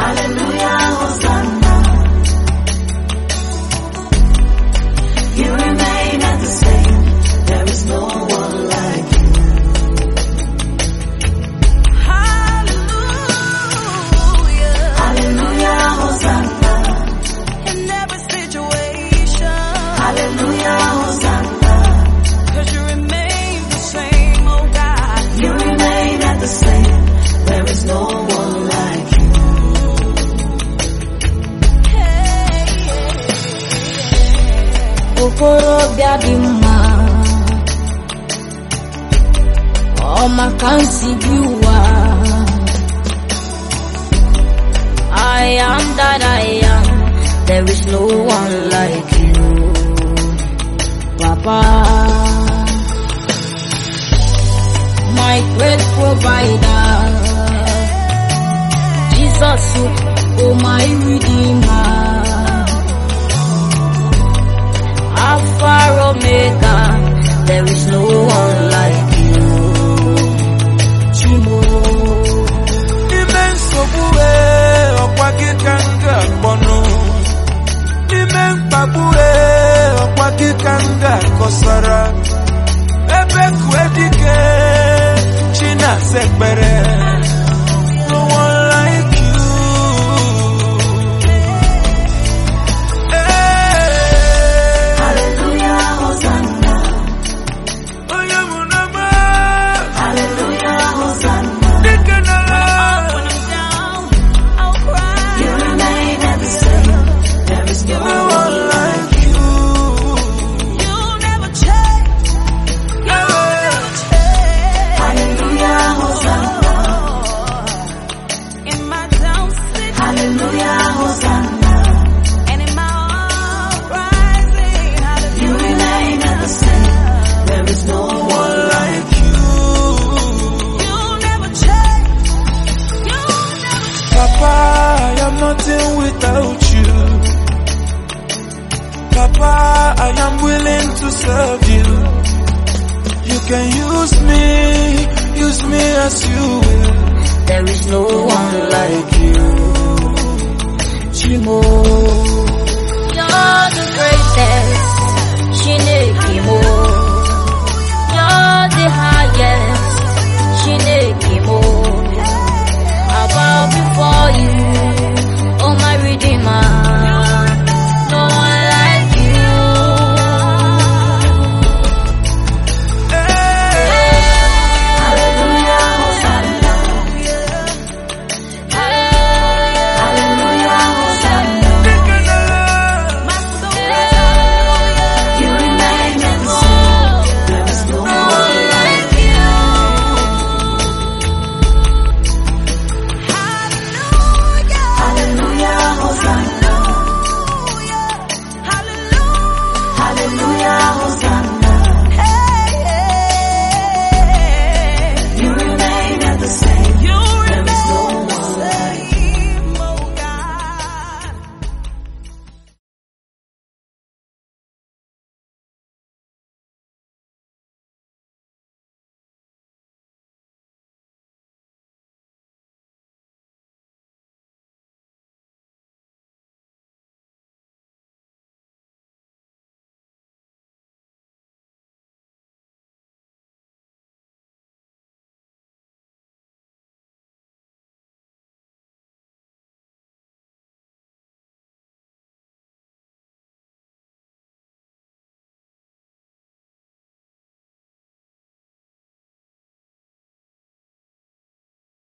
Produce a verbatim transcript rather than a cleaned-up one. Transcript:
Hallelujah, Hosanna. You remain at the same. There is no one like you. Hallelujah. Hallelujah, Hosanna. In every situation. Hallelujah, Hosanna. Cause you remain the same, oh God. You remain at the same. There is no one like you. Okorobịa dị mma, ọ maka nsi gị ụwa. I am that I am, there is no one like you, Papa. My great provider, Jesus, oh my Redeemer. Alpha Omega, there is no one like you. Chimo. Immense Obue, Okwaki Kanga Bono. Immense Babue, Okwaki Kanga Kosara. Ebe Kwedike, China Sekbere. No one like you. Hallelujah, Hosanna. And in my uprising, hallelujah. You remain at the same. There is no one like you. You never change. You never change. Papa, I am nothing without you. Papa, I am willing to serve you. You can use me, use me as you will. There is no one like you, Chimo.